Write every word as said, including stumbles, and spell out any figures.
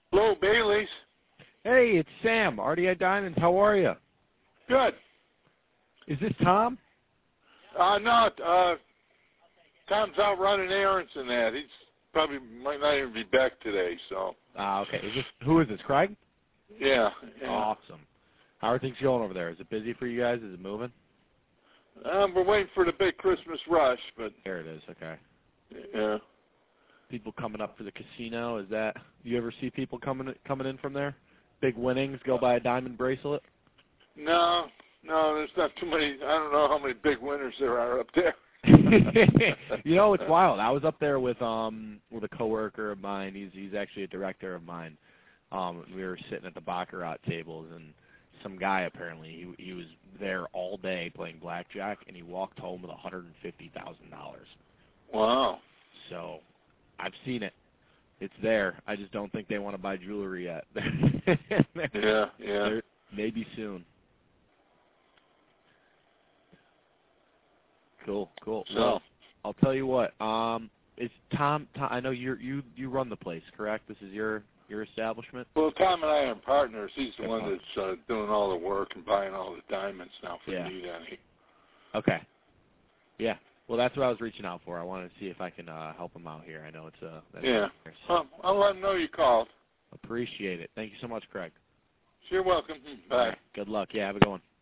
Hello, Bailey's. Hey, it's Sam, R D I Diamonds. How are you? Good. Is this Tom? Uh, no, uh, Tom's out running errands and that. He's probably might not even be back today, so. Ah, okay. Is this, who is this, Craig? Yeah, yeah. Awesome. How are things going over there? Is it busy for you guys? Is it moving? Um, we're waiting for the big Christmas rush, but. There it is, okay. Yeah. People coming up for the casino, is that, do you ever see people coming coming in from there? Big winnings, go buy a diamond bracelet? No, no, there's not too many. I don't know how many big winners there are up there. You know, it's wild. I was up there with um with a coworker of mine. He's he's actually a director of mine. Um, we were sitting at the baccarat tables, and some guy apparently he he was there all day playing blackjack, and he walked home with one hundred and fifty thousand dollars. Wow. So, I've seen it. It's there. I just don't think they want to buy jewelry yet. Yeah, yeah. Maybe soon. Cool, cool. So, well, I'll tell you what. Um, it's Tom, Tom. I know you you you run the place, correct? This is your your establishment. well, Tom and I are partners. He's the Good one one. that's uh, doing all the work and buying all the diamonds now for Yeah. me. Danny. Okay. Yeah. Well, that's what I was reaching out for. I wanted to see if I can uh, help him out here. I know it's uh. That's Yeah. Well, I'll let him know you called. Appreciate it. Thank you so much, Craig. You're welcome. Bye. All right. Good luck. Yeah. Have a good one.